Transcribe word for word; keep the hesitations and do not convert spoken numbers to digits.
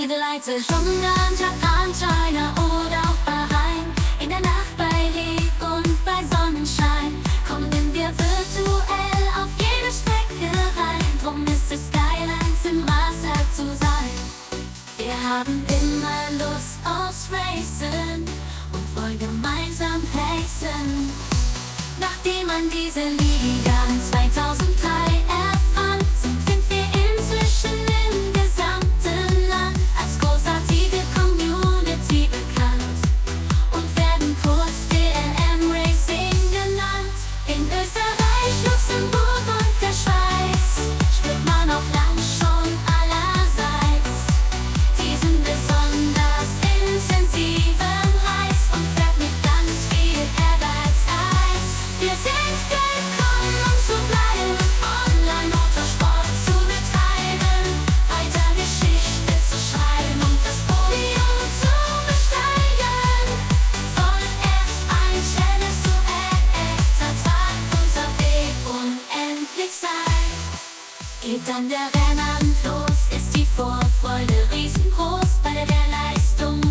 Jede Leute London, Japan, China oder auch Bahrain. In der Nacht bei Licht und bei Sonnenschein kommen wir virtuell auf jede Strecke rein. Drum ist es geil, eins im Wasser zu sein. Wir haben immer Lust aufs Racen und wollen gemeinsam pacen. Nachdem man diese Liga zweitausenddrei erfand, sind wir inzwischen im gesamten Land als großartige Community bekannt und werden kurz D L M Racing genannt. In Österreich, Luxemburg und der Schweiz spürt man auch lang schon allerseits diesen besonders intensiven Reiz und fährt mit ganz viel Ehrgeiz Eis. Wir sind gekommen, um zu bleiben, Online-Motorsport zu betreiben, weiter Geschichte zu schreiben und das Podium zu besteigen. Von F eins N S zu echter Tag, unser Weg unendlich sein. Geht dann der Rennabend los, ist die Vorfreude riesengroß, bei der Leistung